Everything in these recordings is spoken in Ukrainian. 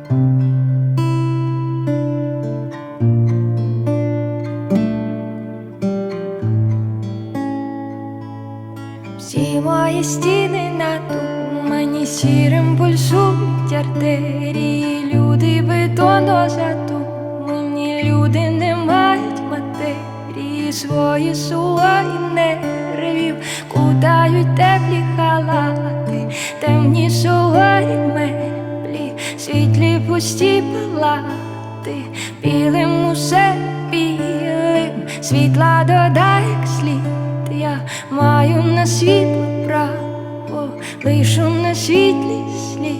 Всі мої стіни надумані, сірим пульсують артерії. Люди бетонно задумані, люди не мають матерії. Свої сувої нервів кутають теплі халати, темні суворі меблі, світлі пусті палати. Білим усе білим, світла додає як слід. Я маю на світло право, лишу на світлі слід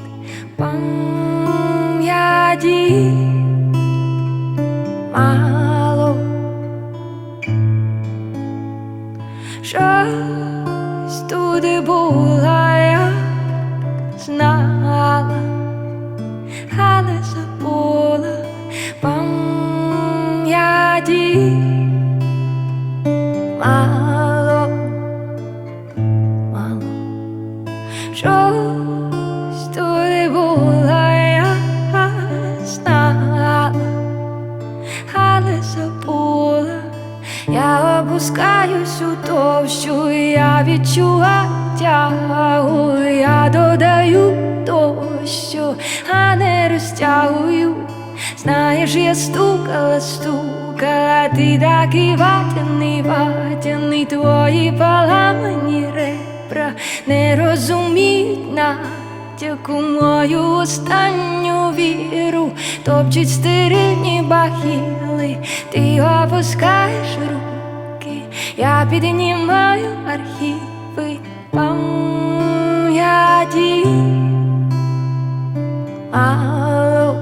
пам'яті мало. Щось туди була, я знала, але забула пам'яті мало, мало. Щось туди була, я знала, але забула. Я опускаюсь у товщу, я відчуваю тягу, я додаю дощу, а не розтягую. Знаєш, я стукала, ти такий ватяний, твої поламані ребра не розуміють натяку мою останню віру. Топчуть стерильні бахіли, ти опускаєш руки, я піднімаю архіви пам'яті мало.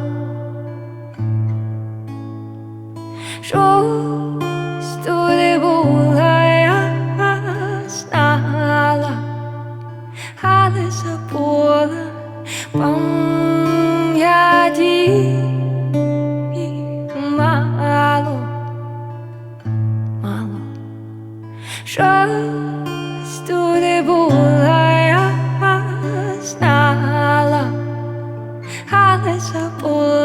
Щось туди була, я знала, але забула пам'яті мало, мало. Щось туди була, я знала, але забула.